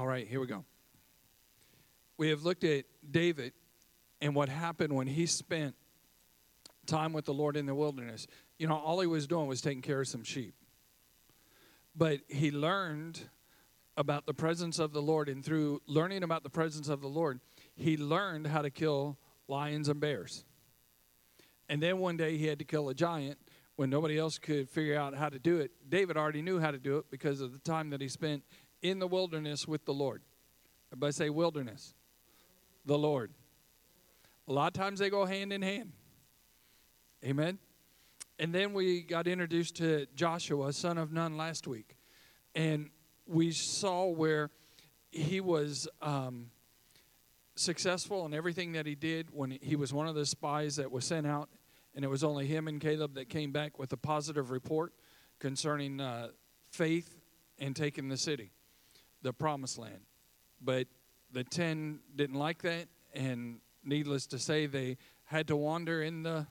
All right, here we go. We have looked at David and what happened when he spent time with the Lord in the wilderness. You know, all he was doing was taking care of some sheep. But he learned about the presence of the Lord, and through learning about the presence of the Lord, he learned how to kill lions and bears. And then one day he had to kill a giant when nobody else could figure out how to do it. David already knew how to do it because of the time that he spent in the wilderness with the Lord. Everybody say wilderness. The Lord. A lot of times they go hand in hand. Amen. And then we got introduced to Joshua, son of Nun, last week. And we saw where he was successful in everything that he did when he was one of the spies that was sent out. And it was only him and Caleb that came back with a positive report concerning faith and taking the city, the promised land. But the 10 didn't like that, and needless to say, they had to wander in the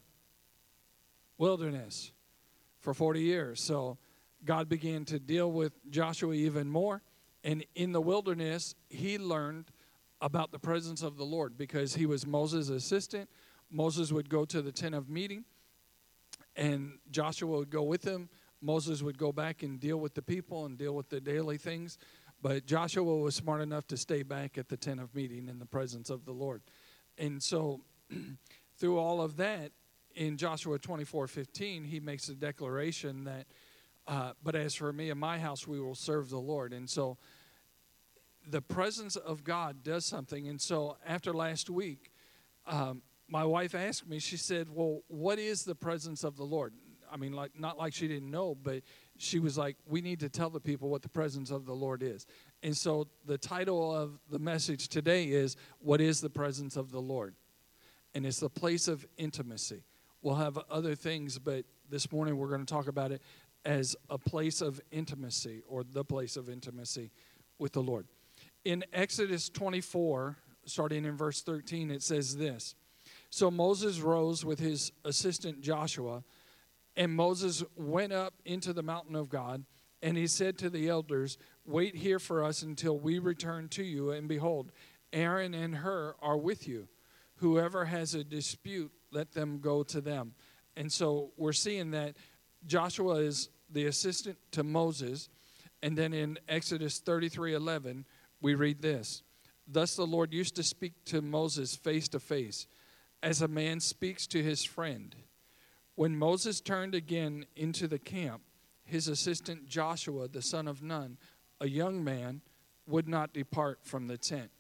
wilderness for 40 years. So God began to deal with Joshua even more. And in the wilderness, he learned about the presence of the Lord because he was Moses' assistant. Moses would go to the tent of meeting, and Joshua would go with him. Moses would go back and deal with the people and deal with the daily things. But Joshua was smart enough to stay back at the tent of meeting in the presence of the Lord. And so through all of that, in Joshua 24:15, he makes a declaration that, but as for me and my house, we will serve the Lord. And so the presence of God does something. And so after last week, my wife asked me, she said, well, what is the presence of the Lord? I mean, like not like she didn't know, but she was like, we need to tell the people what the presence of the Lord is. And so the title of the message today is, what is the presence of the Lord? And it's the place of intimacy. We'll have other things, but this morning we're going to talk about it as a place of intimacy, or the place of intimacy with the Lord. In Exodus 24, starting in verse 13, it says this. So Moses rose with his assistant Joshua, and Moses went up into the mountain of God, and he said to the elders, wait here for us until we return to you, and behold, Aaron and Hur are with you. Whoever has a dispute, let them go to them. And so we're seeing that Joshua is the assistant to Moses. And then in Exodus 33:11, we read this. Thus the Lord used to speak to Moses face to face, as a man speaks to his friend. When Moses turned again into the camp, his assistant Joshua, the son of Nun, a young man, would not depart from the tent.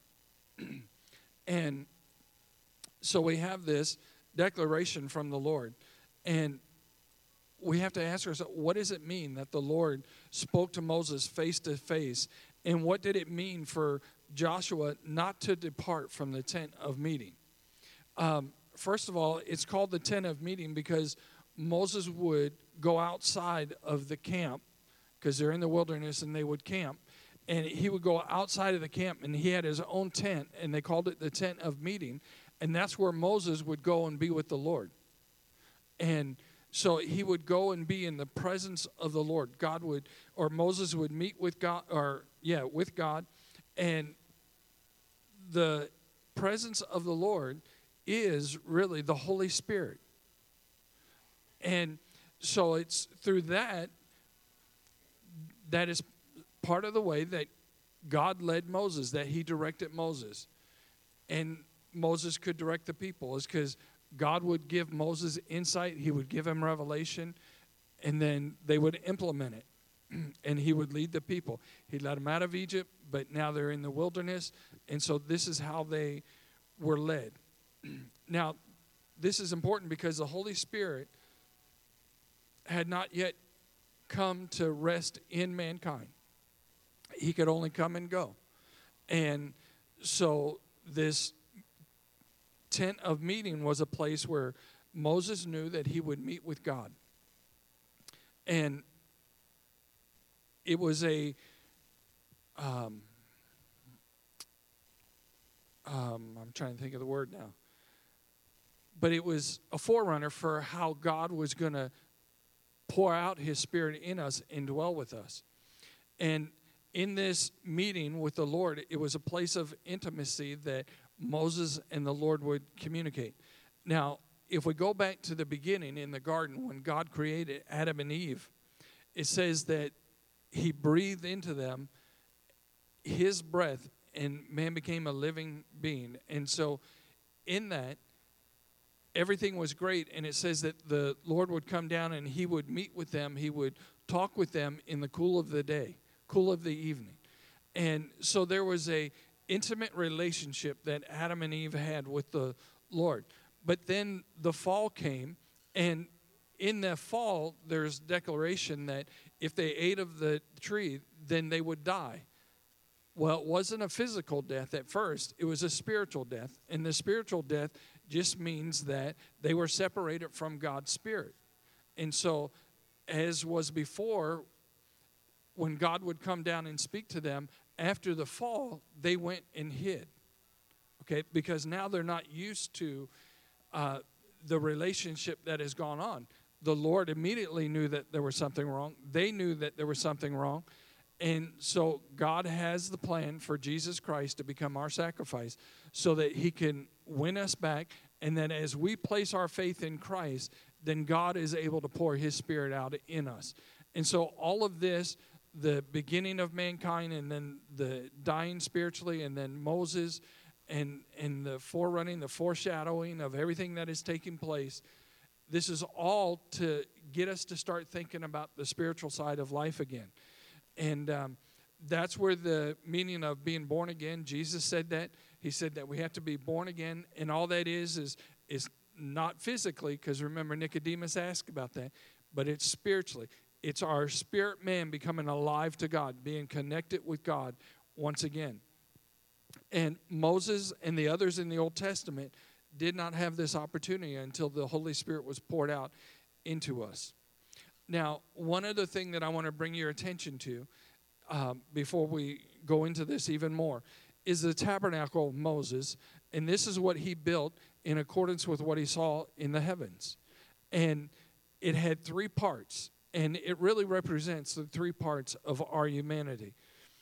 And so we have this declaration from the Lord. And we have to ask ourselves, what does it mean that the Lord spoke to Moses face to face? And what did it mean for Joshua not to depart from the tent of meeting? First of all, it's called the tent of meeting because Moses would go outside of the camp, because they're in the wilderness and they would camp. And he would go outside of the camp, and he had his own tent, and they called it the tent of meeting. And that's where Moses would go and be with the Lord. And so he would go and be in the presence of the Lord. Moses would meet with God, with God. And the presence of the Lord is really the Holy Spirit. And so it's through that is part of the way that God led Moses, that he directed Moses. And Moses could direct the people is because God would give Moses insight, he would give him revelation, and then they would implement it. And he would lead the people. He led them out of Egypt, but now they're in the wilderness. And so this is how they were led. Now, this is important because the Holy Spirit had not yet come to rest in mankind. He could only come and go. And so this tent of meeting was a place where Moses knew that he would meet with God. And it was I'm trying to think of the word now. But it was a forerunner for how God was going to pour out his Spirit in us and dwell with us. And in this meeting with the Lord, it was a place of intimacy that Moses and the Lord would communicate. Now, if we go back to the beginning in the garden when God created Adam and Eve, it says that he breathed into them his breath and man became a living being. And so in that, everything was great. And it says that the Lord would come down and he would meet with them. He would talk with them in the cool of the day, cool of the evening. And so there was a intimate relationship that Adam and Eve had with the Lord. But then the fall came, and in the fall, there's declaration that if they ate of the tree, then they would die. Well, it wasn't a physical death at first. It was a spiritual death. And the spiritual death just means that they were separated from God's Spirit. And so, as was before, when God would come down and speak to them, after the fall, they went and hid. Okay, because now they're not used to the relationship that has gone on. The Lord immediately knew that there was something wrong. They knew that there was something wrong. And so God has the plan for Jesus Christ to become our sacrifice so that he can win us back. And then as we place our faith in Christ, then God is able to pour his Spirit out in us. And so all of this, the beginning of mankind and then the dying spiritually and then Moses and the forerunning, the foreshadowing of everything that is taking place, this is all to get us to start thinking about the spiritual side of life again. And that's where the meaning of being born again, Jesus said that. He said that we have to be born again. And all that is not physically, because remember Nicodemus asked about that, but it's spiritually. It's our spirit man becoming alive to God, being connected with God once again. And Moses and the others in the Old Testament did not have this opportunity until the Holy Spirit was poured out into us. Now, one other thing that I want to bring your attention to before we go into this even more is the tabernacle of Moses. And this is what he built in accordance with what he saw in the heavens. And it had 3 parts. And it really represents the 3 parts of our humanity.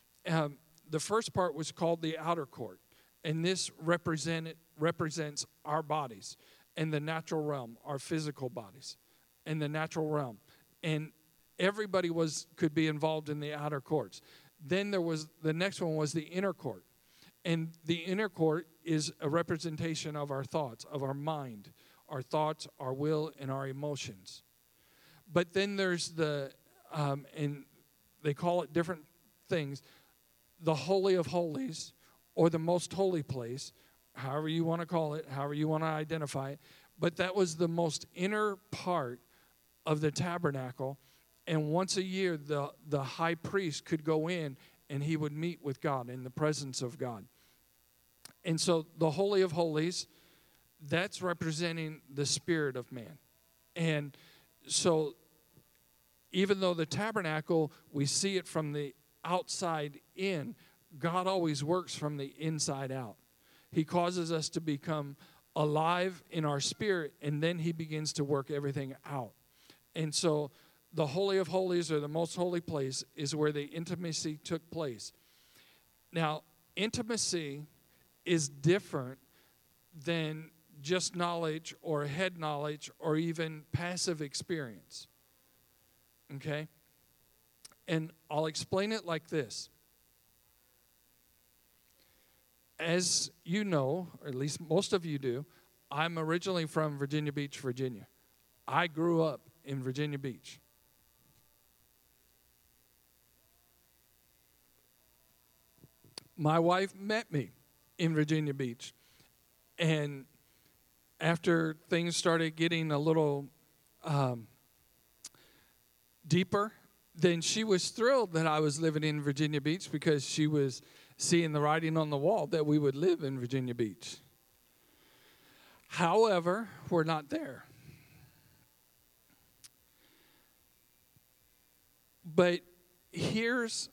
The first part was called the outer court. And this represents our bodies and the natural realm, our physical bodies and the natural realm. And everybody could be involved in the outer courts. Then the next one was the inner court. And the inner court is a representation of our thoughts, of our mind, our thoughts, our will, and our emotions. But then there's and they call it different things, the Holy of Holies, or the most holy place, however you want to call it, however you want to identify it. But that was the most inner part of the tabernacle. And once a year, the high priest could go in and he would meet with God in the presence of God. And so the Holy of Holies, that's representing the spirit of man. And so even though the tabernacle, we see it from the outside in, God always works from the inside out. He causes us to become alive in our spirit, and then he begins to work everything out. And so the Holy of Holies, or the most holy place, is where the intimacy took place. Now, intimacy is different than just knowledge or head knowledge or even passive experience. Okay? And I'll explain it like this. As you know, or at least most of you do, I'm originally from Virginia Beach, Virginia. I grew up in Virginia Beach. My wife met me in Virginia Beach. And after things started getting a little deeper, then she was thrilled that I was living in Virginia Beach because she was seeing the writing on the wall that we would live in Virginia Beach. However, we're not there. But here's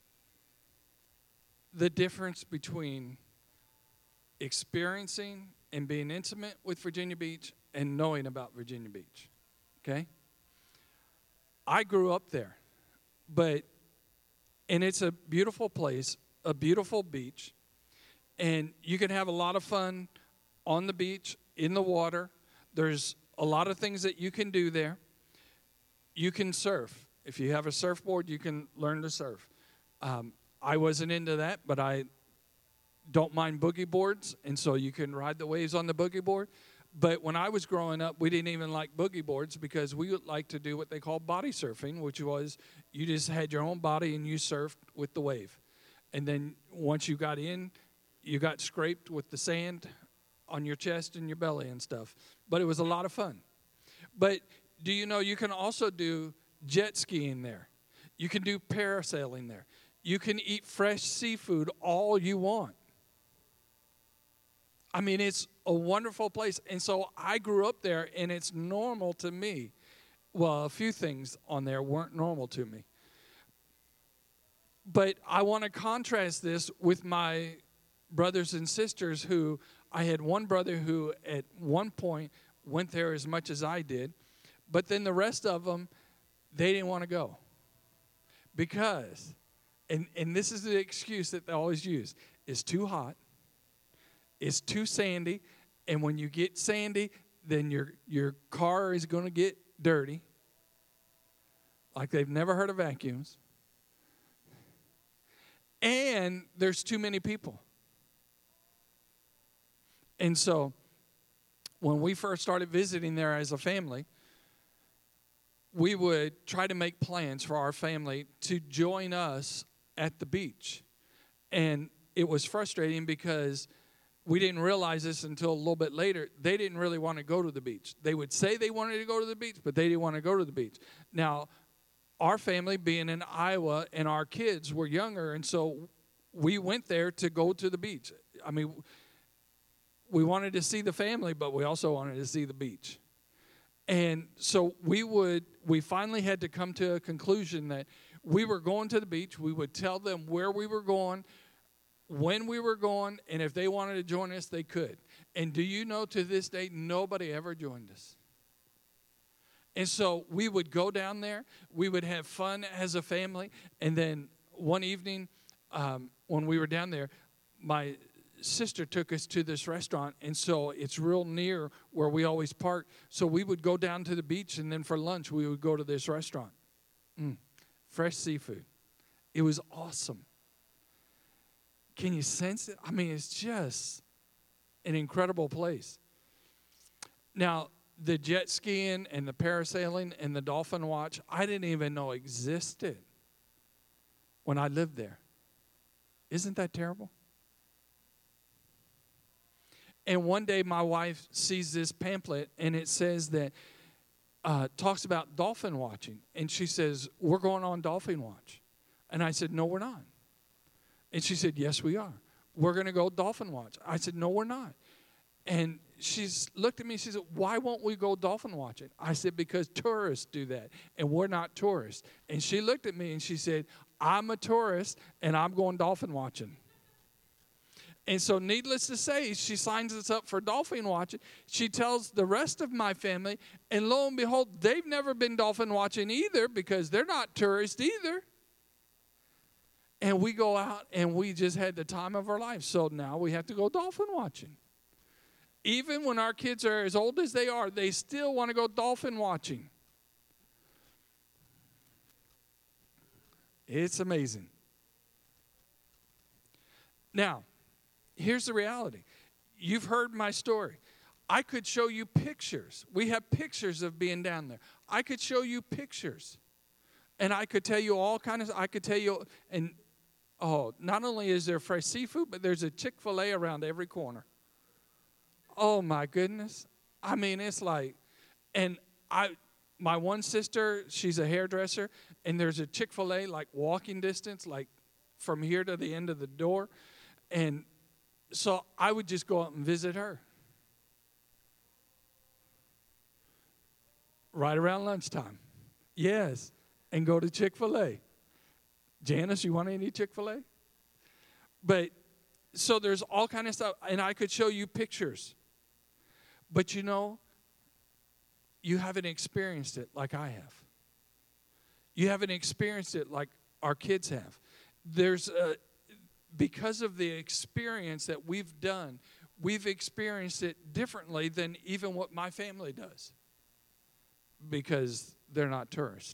the difference between experiencing and being intimate with Virginia Beach and knowing about Virginia Beach. Okay? I grew up there. And it's a beautiful place, a beautiful beach. And you can have a lot of fun on the beach, in the water. There's a lot of things that you can do there. You can surf. If you have a surfboard, you can learn to surf. I wasn't into that, but I don't mind boogie boards, and so you can ride the waves on the boogie board. But when I was growing up, we didn't even like boogie boards because we would like to do what they call body surfing, which was you just had your own body and you surfed with the wave. And then once you got in, you got scraped with the sand on your chest and your belly and stuff. But it was a lot of fun. But do you know you can also do jet skiing there? You can do parasailing there. You can eat fresh seafood all you want. I mean, it's a wonderful place. And so I grew up there, and it's normal to me. Well, a few things on there weren't normal to me. But I want to contrast this with my brothers and sisters who, I had one brother who at one point went there as much as I did. But then the rest of them, they didn't want to go. Because, and this is the excuse that they always use, it's too hot. It's too sandy, and when you get sandy, then your car is going to get dirty, like they've never heard of vacuums. And there's too many people. And so when we first started visiting there as a family, we would try to make plans for our family to join us at the beach. And it was frustrating because we didn't realize this until a little bit later. They didn't really want to go to the beach. They would say they wanted to go to the beach, but they didn't want to go to the beach. Now, our family being in Iowa and our kids were younger, and so we went there to go to the beach. I mean, we wanted to see the family, but we also wanted to see the beach. And so we finally had to come to a conclusion that we were going to the beach. We would tell them where we were going, when we were going, and if they wanted to join us, they could. And do you know, to this day, nobody ever joined us. And so we would go down there. We would have fun as a family. And then one evening when we were down there, my sister took us to this restaurant. And so it's real near where we always park. So we would go down to the beach, and then for lunch, we would go to this restaurant. Fresh seafood. It was awesome. Can you sense it? I mean, it's just an incredible place. Now, the jet skiing and the parasailing and the dolphin watch, I didn't even know existed when I lived there. Isn't that terrible? And one day my wife sees this pamphlet, and it says that, talks about dolphin watching. And she says, we're going on dolphin watch. And I said, no, we're not. And she said, yes, we are. We're going to go dolphin watch. I said, no, we're not. And she's looked at me, she said, why won't we go dolphin watching? I said, because tourists do that, and we're not tourists. And she looked at me and she said, I'm a tourist, and I'm going dolphin watching. And so needless to say, she signs us up for dolphin watching. She tells the rest of my family, and lo and behold, they've never been dolphin watching either because they're not tourists either. And we go out, and we just had the time of our lives. So now we have to go dolphin watching. Even when our kids are as old as they are, they still want to go dolphin watching. It's amazing. Now, here's the reality. You've heard my story. I could show you pictures. We have pictures of being down there. I could show you pictures. And I could tell you all kinds of, I could tell you, and not only is there fresh seafood, but there's a Chick-fil-A around every corner. Oh, my goodness. I mean, it's like, and my one sister, she's a hairdresser, and there's a Chick-fil-A, like, walking distance, like, from here to the end of the door. And so I would just go out and visit her. Right around lunchtime. Yes. And go to Chick-fil-A. Janice, you want any Chick-fil-A? But, so there's all kind of stuff, and I could show you pictures. But you know, you haven't experienced it like I have. You haven't experienced it like our kids have. there's because of the experience that we've done, we've experienced it differently than even what my family does, because they're not tourists.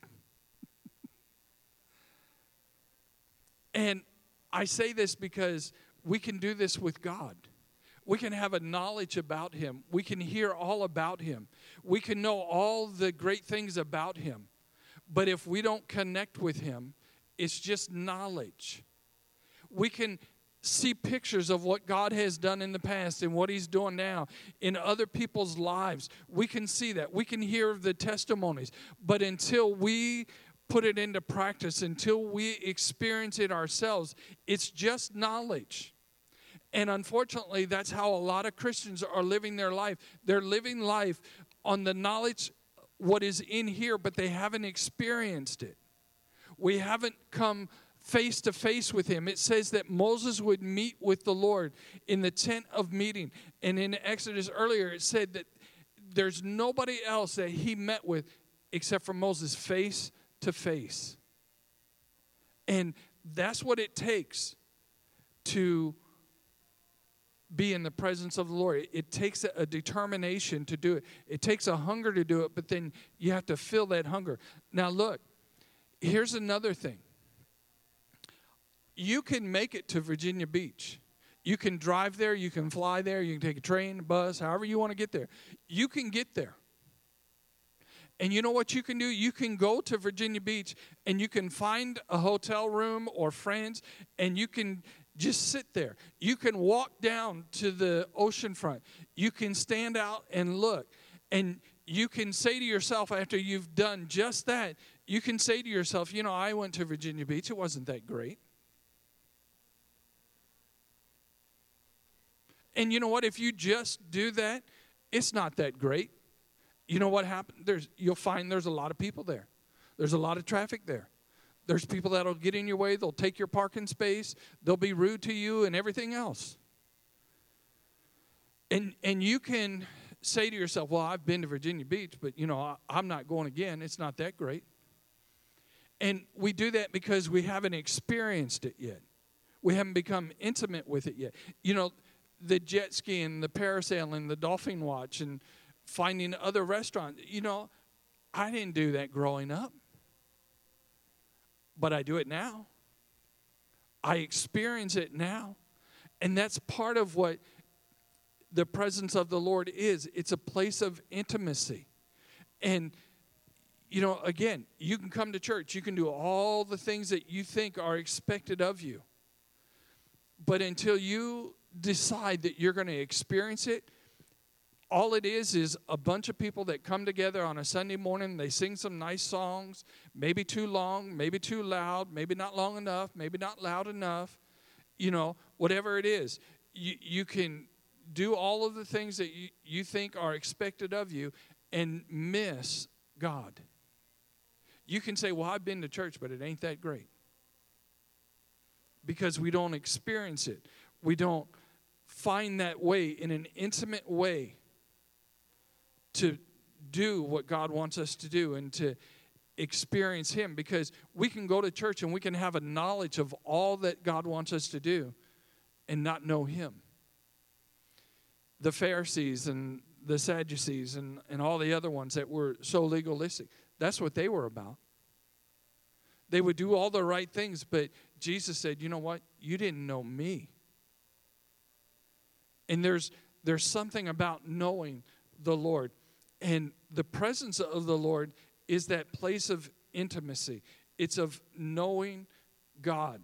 And I say this because we can do this with God. We can have a knowledge about him. We can hear all about him. We can know all the great things about him. But if we don't connect with him, it's just knowledge. We can see pictures of what God has done in the past and what he's doing now in other people's lives. We can see that. We can hear the testimonies. But until we put it into practice, until we experience it ourselves, it's just knowledge. And unfortunately, that's how a lot of Christians are living their life. They're living life on the knowledge, what is in here, but they haven't experienced it. We haven't come face to face with him. It says that Moses would meet with the Lord in the tent of meeting. And in Exodus earlier, it said that there's nobody else that he met with except for Moses, face to face. And that's what it takes to be in the presence of the Lord. It takes a determination to do it. It takes a hunger to do it, but then you have to fill that hunger. Now look, here's another thing. You can make it to Virginia Beach. You can drive there, you can fly there, you can take a train, a bus, however you want to get there. You can get there. And you know what you can do? You can go to Virginia Beach and you can find a hotel room or friends and you can just sit there. You can walk down to the ocean front. You can stand out and look. And you can say to yourself after you've done just that, you can say to yourself, you know, I went to Virginia Beach. It wasn't that great. And you know what? If you just do that, it's not that great. You know what happened? You'll find there's a lot of people there. There's a lot of traffic there. There's people that'll get in your way. They'll take your parking space. They'll be rude to you and everything else. And you can say to yourself, well, I've been to Virginia Beach, but, you know, I'm not going again. It's not that great. And we do that because we haven't experienced it yet. We haven't become intimate with it yet. You know, the jet skiing, the parasailing, the dolphin watch, and finding other restaurants. You know, I didn't do that growing up. But I do it now. I experience it now. And that's part of what the presence of the Lord is. It's a place of intimacy. And, you know, again, you can come to church. You can do all the things that you think are expected of you. But until you decide that you're going to experience it, all it is a bunch of people that come together on a Sunday morning. They sing some nice songs, maybe too long, maybe too loud, maybe not long enough, maybe not loud enough. You know, whatever it is, you can do all of the things that you think are expected of you and miss God. You can say, well, I've been to church, but it ain't that great. Because we don't experience it. We don't find that way in an intimate way to do what God wants us to do and to experience him. Because we can go to church and we can have a knowledge of all that God wants us to do and not know him. The Pharisees and the Sadducees and all the other ones that were so legalistic, that's what they were about. They would do all the right things, but Jesus said, you know what? You didn't know me. And there's something about knowing the Lord. And the presence of the Lord is that place of intimacy. It's of knowing God.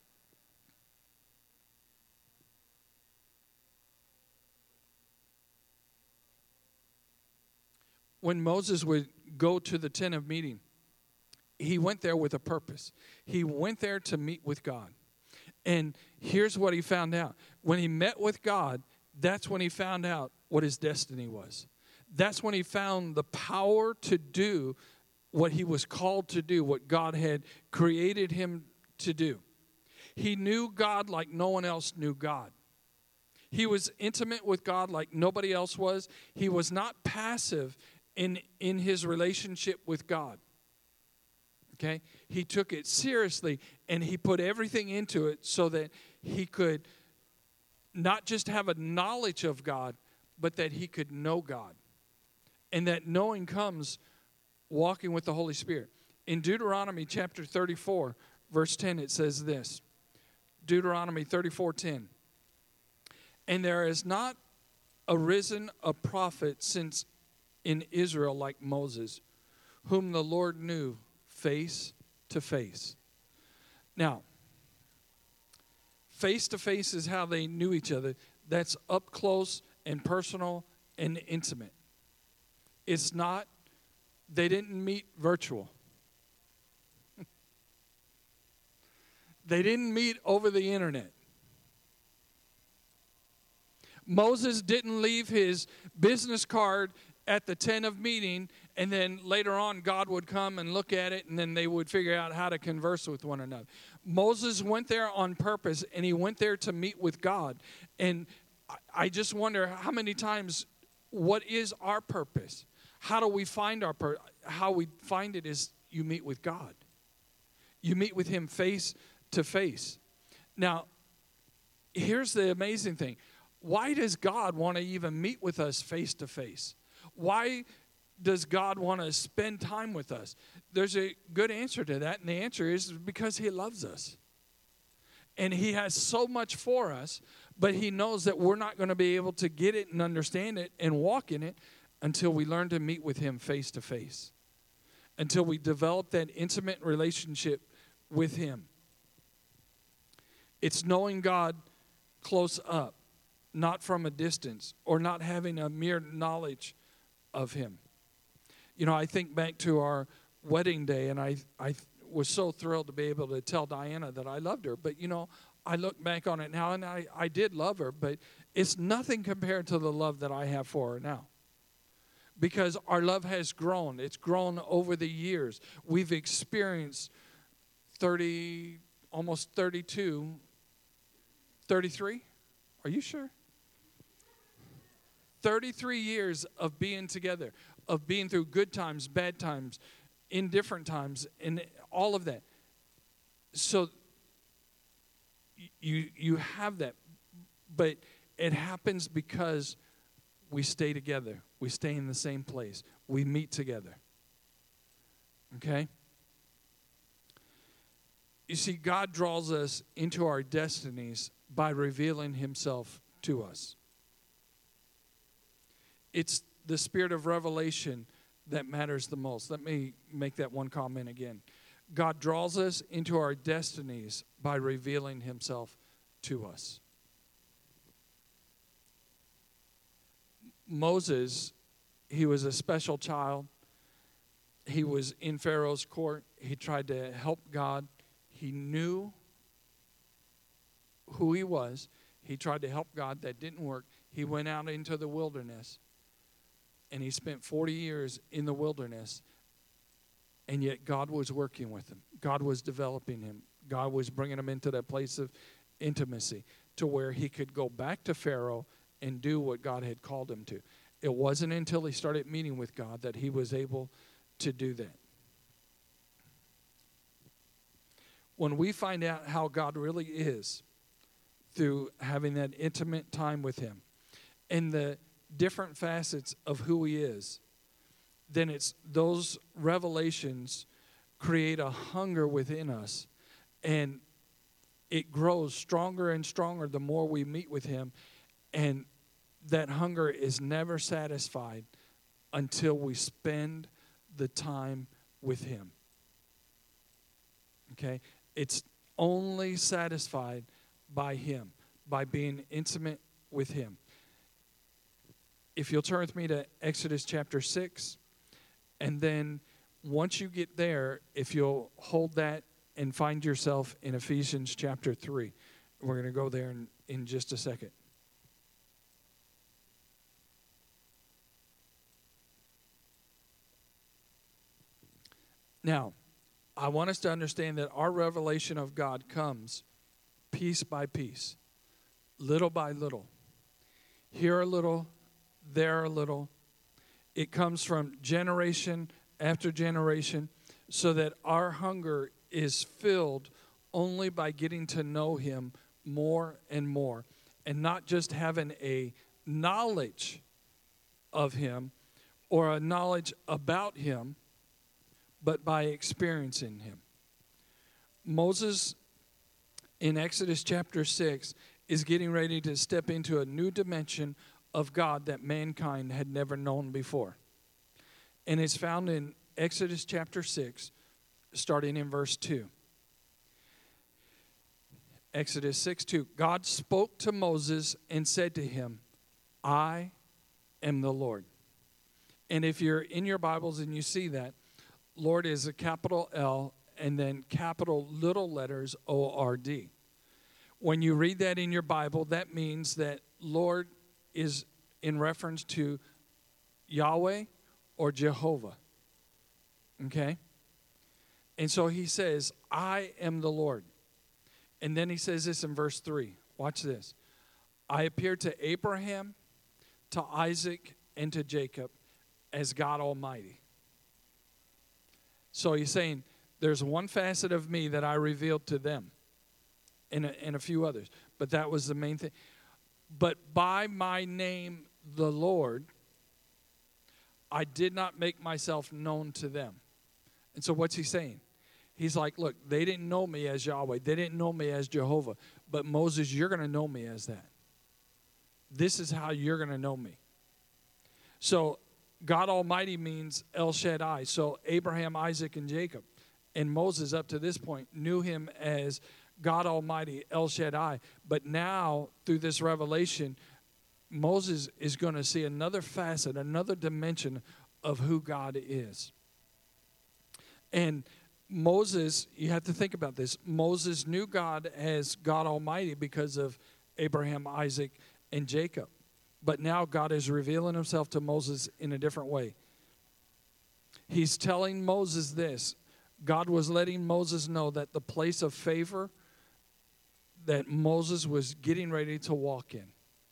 When Moses would go to the tent of meeting, he went there with a purpose. He went there to meet with God. And here's what he found out. When he met with God, that's when he found out what his destiny was. That's when he found the power to do what he was called to do, what God had created him to do. He knew God like no one else knew God. He was intimate with God like nobody else was. He was not passive in his relationship with God. Okay? He took it seriously, and he put everything into it so that he could not just have a knowledge of God, but that he could know God. And that knowing comes walking with the Holy Spirit. In Deuteronomy chapter 34, verse 10, it says this. Deuteronomy 34:10. And there has not arisen a prophet since in Israel like Moses, whom the Lord knew face to face. Now, face to face is how they knew each other. That's up close and personal and intimate. It's not, they didn't meet virtual. They didn't meet over the internet. Moses didn't leave his business card at the tent of meeting, and then later on God would come and look at it, and then they would figure out how to converse with one another. Moses went there on purpose, and he went there to meet with God. And I just wonder how many times, what is our purpose? How do we find our purpose? How we find it is you meet with God. You meet with him face to face. Now, here's the amazing thing. Why does God want to even meet with us face to face? Why does God want to spend time with us? There's a good answer to that, and the answer is because he loves us. And he has so much for us, but he knows that we're not going to be able to get it and understand it and walk in it until we learn to meet with him face to face, until we develop that intimate relationship with him. It's knowing God close up, not from a distance, or not having a mere knowledge of him. You know, I think back to our wedding day, and I was so thrilled to be able to tell Diana that I loved her. But, you know, I look back on it now, and I did love her, but it's nothing compared to the love that I have for her now. Because our love has grown. It's grown over the years. We've experienced 30, almost 32, 33? Are you sure? 33 years of being together, of being through good times, bad times, indifferent times, and all of that. So you have that, but it happens because we stay together. We stay in the same place. We meet together. Okay? You see, God draws us into our destinies by revealing himself to us. It's the spirit of revelation that matters the most. Let me make that one comment again. God draws us into our destinies by revealing himself to us. Moses, he was a special child. He was in Pharaoh's court. He tried to help God. He knew who he was. He tried to help God. That didn't work. He went out into the wilderness, and he spent 40 years in the wilderness, and yet God was working with him. God was developing him. God was bringing him into that place of intimacy to where he could go back to Pharaoh and do what God had called him to. It wasn't until he started meeting with God that he was able to do that. When we find out how God really is through having that intimate time with him and the different facets of who he is, then it's those revelations create a hunger within us, and it grows stronger and stronger the more we meet with him. And that hunger is never satisfied until we spend the time with him. Okay? It's only satisfied by him, by being intimate with him. If you'll turn with me to Exodus chapter 6, and then once you get there, if you'll hold that and find yourself in Ephesians chapter 3. We're going to go there in just a second. Now, I want us to understand that our revelation of God comes piece by piece, little by little. Here a little, there a little. It comes from generation after generation, so that our hunger is filled only by getting to know him more and more, and not just having a knowledge of him or a knowledge about him, but by experiencing him. Moses in Exodus chapter 6 is getting ready to step into a new dimension of God that mankind had never known before. And it's found in Exodus chapter 6, starting in verse 2. Exodus 6:2. God spoke to Moses and said to him, I am the Lord. And if you're in your Bibles and you see that, Lord is a capital L and then capital little letters O-R-D. When you read that in your Bible, that means that Lord is in reference to Yahweh or Jehovah. Okay? And so he says, I am the Lord. And then he says this in verse 3. Watch this. I appeared to Abraham, to Isaac, and to Jacob as God Almighty. So he's saying, there's one facet of me that I revealed to them and a few others. But that was the main thing. But by my name, the Lord, I did not make myself known to them. And so what's he saying? He's like, look, they didn't know me as Yahweh. They didn't know me as Jehovah. But Moses, you're going to know me as that. This is how you're going to know me. So God Almighty means El Shaddai. So Abraham, Isaac, and Jacob, and Moses up to this point knew him as God Almighty, El Shaddai. But now, through this revelation, Moses is going to see another facet, another dimension of who God is. And Moses, you have to think about this. Moses knew God as God Almighty because of Abraham, Isaac, and Jacob. But now God is revealing himself to Moses in a different way. He's telling Moses this. God was letting Moses know that the place of favor that Moses was getting ready to walk in,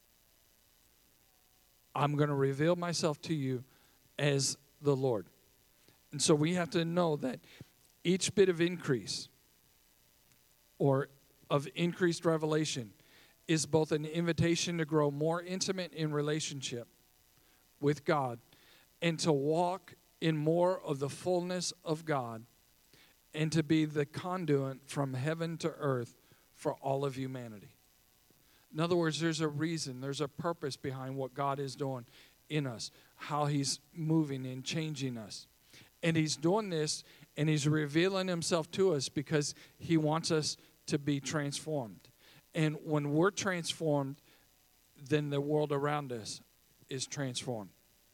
I'm going to reveal myself to you as the Lord. And so we have to know that each bit of increase or of increased revelation is both an invitation to grow more intimate in relationship with God and to walk in more of the fullness of God and to be the conduit from heaven to earth for all of humanity. In other words, there's a reason, there's a purpose behind what God is doing in us, how he's moving and changing us. And he's doing this and he's revealing himself to us because he wants us to be transformed. And when we're transformed, then the world around us is transformed.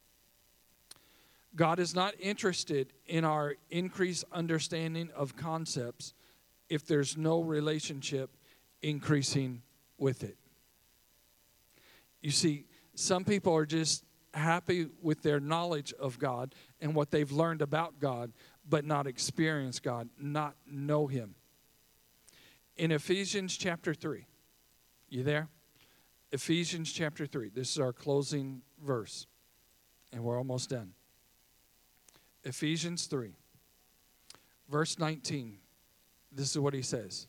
God is not interested in our increased understanding of concepts if there's no relationship increasing with it. You see, some people are just happy with their knowledge of God and what they've learned about God, but not experience God, not know him. In Ephesians chapter 3, you there? Ephesians chapter 3. This is our closing verse, and we're almost done. Ephesians 3, verse 19. This is what he says.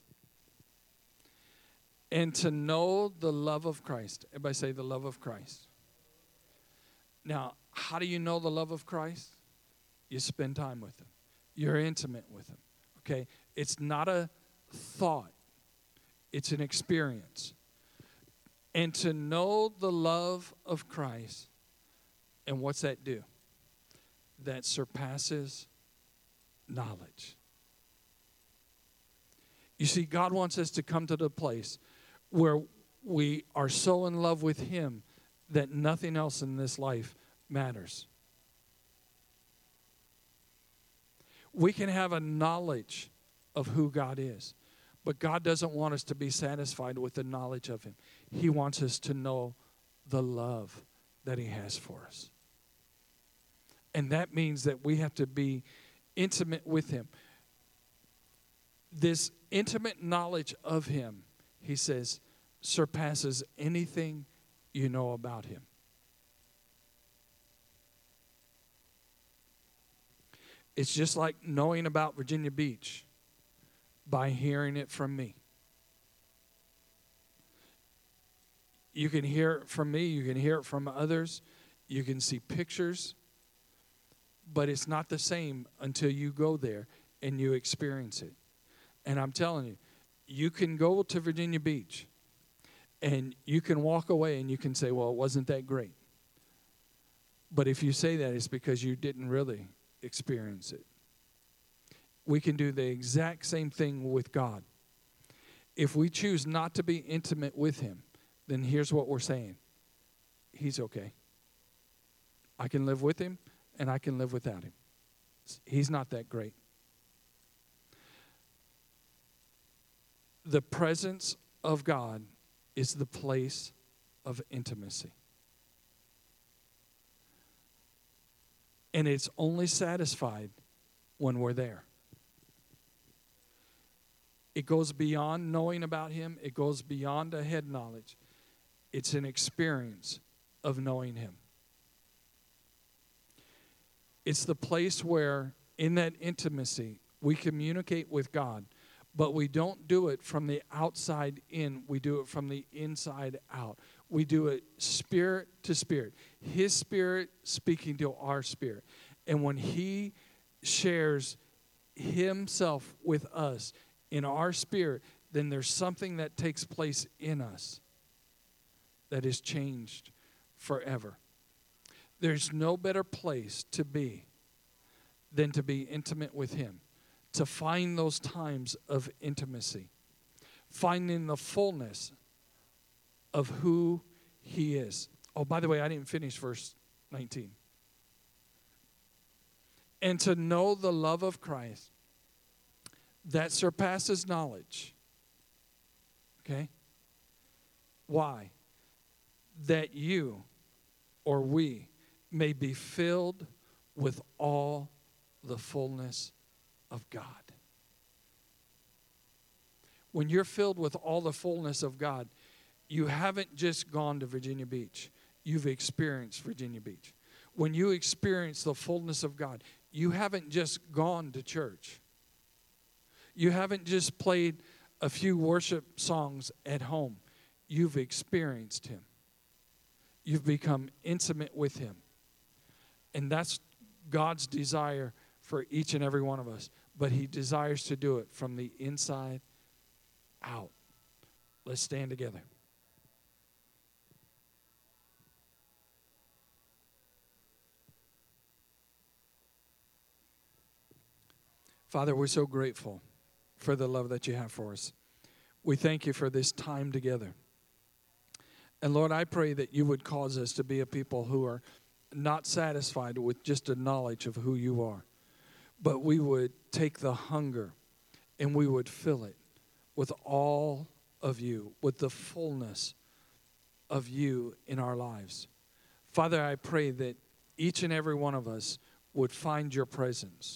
And to know the love of Christ. Everybody say the love of Christ. Now, how do you know the love of Christ? You spend time with him. You're intimate with him. Okay? It's not a thought. It's an experience. And to know the love of Christ. And what's that do? That surpasses knowledge. You see, God wants us to come to the place where we are so in love with him that nothing else in this life matters. We can have a knowledge of who God is, but God doesn't want us to be satisfied with the knowledge of him. He wants us to know the love that he has for us. And that means that we have to be intimate with him. This intimate knowledge of him, he says, surpasses anything you know about him. It's just like knowing about Virginia Beach by hearing it from me. You can hear it from me. You can hear it from others. You can see pictures. But it's not the same until you go there and you experience it. And I'm telling you, you can go to Virginia Beach and you can walk away and you can say, well, it wasn't that great. But if you say that, it's because you didn't really experience it. We can do the exact same thing with God. If we choose not to be intimate with him, then here's what we're saying. He's okay. I can live with him and I can live without him. He's not that great. The presence of God is the place of intimacy. And it's only satisfied when we're there. It goes beyond knowing about him. It goes beyond a head knowledge. It's an experience of knowing him. It's the place where, in that intimacy, we communicate with God, but we don't do it from the outside in. We do it from the inside out. We do it spirit to spirit. His spirit speaking to our spirit. And when he shares himself with us in our spirit, then there's something that takes place in us that is changed forever. There's no better place to be than to be intimate with him, to find those times of intimacy, finding the fullness of who he is. Oh, by the way, I didn't finish verse 19. And to know the love of Christ that surpasses knowledge. Okay? Why? That you or we may be filled with all the fullness of God. When you're filled with all the fullness of God, you haven't just gone to Virginia Beach. You've experienced Virginia Beach. When you experience the fullness of God, you haven't just gone to church. You haven't just played a few worship songs at home. You've experienced him. You've become intimate with him. And that's God's desire for each and every one of us. But he desires to do it from the inside out. Let's stand together. Father, we're so grateful for the love that you have for us. We thank you for this time together. And Lord, I pray that you would cause us to be a people who are not satisfied with just a knowledge of who you are, but we would take the hunger and we would fill it with all of you, with the fullness of you in our lives. Father, I pray that each and every one of us would find your presence,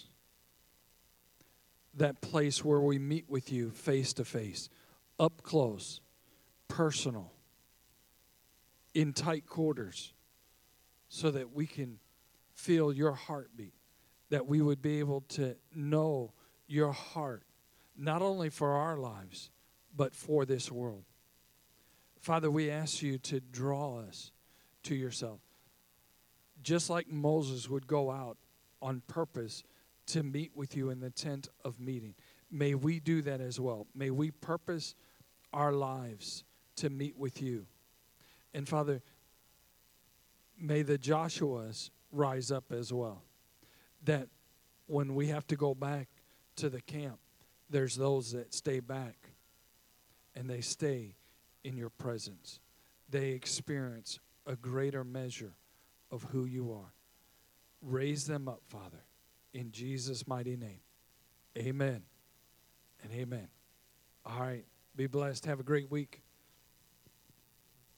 that place where we meet with you face to face, up close, personal, in tight quarters, so that we can feel your heartbeat, that we would be able to know your heart, not only for our lives, but for this world. Father, we ask you to draw us to yourself. Just like Moses would go out on purpose to meet with you in the tent of meeting, may we do that as well. May we purpose our lives to meet with you. And Father, may the Joshuas rise up as well, that when we have to go back to the camp, there's those that stay back and they stay in your presence. They experience a greater measure of who you are. Raise them up, Father, in Jesus' mighty name. Amen and amen. All right. Be blessed. Have a great week.